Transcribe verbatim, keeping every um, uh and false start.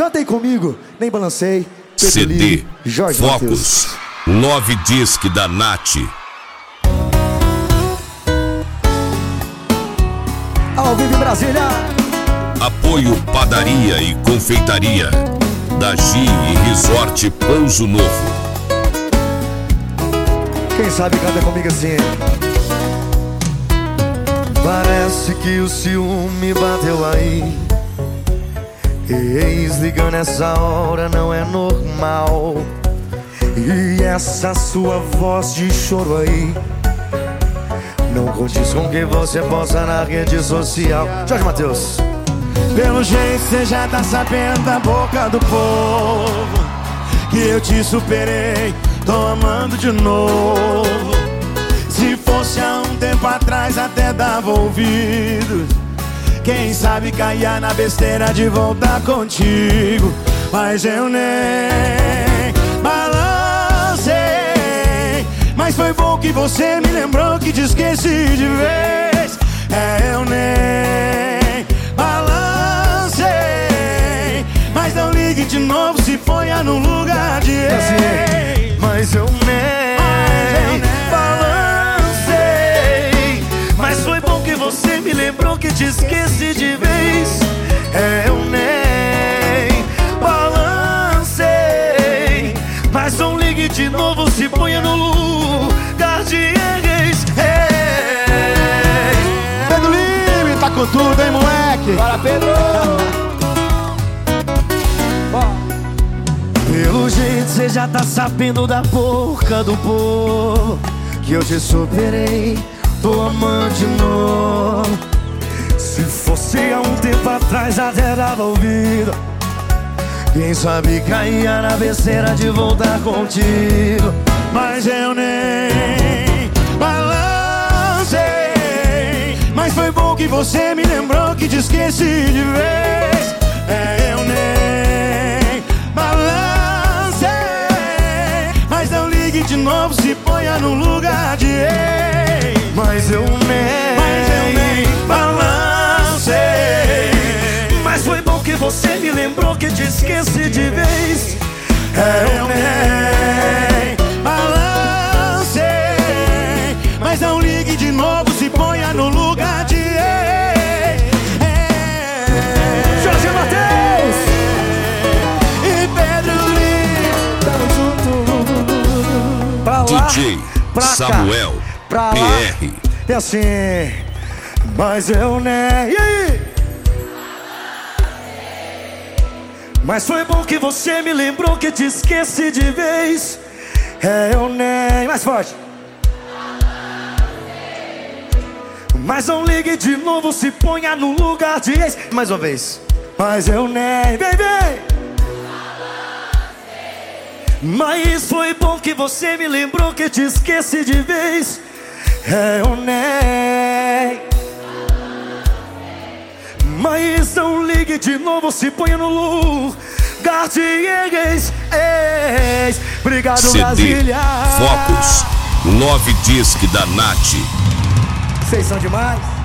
Canta aí comigo, nem balancei. Pedro C D, Lee, Jorge Focus, Love Disc da Nath. Ao vivo em Brasília. Apoio Padaria e Confeitaria da G e Resort Pouso Novo. Quem sabe canta comigo assim. Parece que o ciúme bateu aí. Ex ligando essa hora não é normal. E essa sua voz de choro aí não condiz com que você possa na rede social. Jorge Mateus. Pelo jeito cê já tá sabendo da boca do povo que eu te superei, tô amando de novo. Se fosse há um tempo atrás até dava ouvido, quem sabe caía na besteira de voltar contigo. Mas eu nem balancei. Mas foi bom que você me lembrou que te esqueci de vez. É, eu nem balancei. Mas não ligue de novo, se ponha no lugar de ex. Mas eu nem balancei. Mas foi bom que você me lembrou que te esqueci de vez. É, eu nem balancei. Mas não ligue de novo, se ponha no lugar de ex. Pedro Lee, tá com tudo, hein, moleque? Bora, Pedro! Pelo jeito cê já tá sabendo da boca do povo que eu te superei, tô amando de novo. Se fosse há um tempo atrás até dava ouvido, quem sabe caía na besteira de voltar contigo. Mas eu nem balancei. Mas foi bom que você me lembrou que te esqueci de vez. É, eu nem balancei. Mas não ligue de novo, se ponha no lugar de ex. Mas eu nem, Mas eu nem balancei. Mas foi bom que você me lembrou que te esqueci de vez. É, eu nem balancei. Mas não ligue de novo, se ponha no lugar de ex. É, Jorge Mateus e Pedro Lee. Tamo junto. Pra lá, D J pra cá, Samuel pra P lá. R. É assim. Mas eu nem. E aí? Mas foi bom que você me lembrou que te esqueci de vez. É, eu nem. Mais forte. Mas não ligue de novo, se ponha no lugar de ex. Mais uma vez. Mas eu nem. Vem, vem. Mas foi bom que você me lembrou que te esqueci de vez. É, eu nem. Mas não ligue de novo, se ponha no lugar de ex. Ex. Obrigado, C D, Brasília. Focus, Love Disc da Nath. Vocês são demais.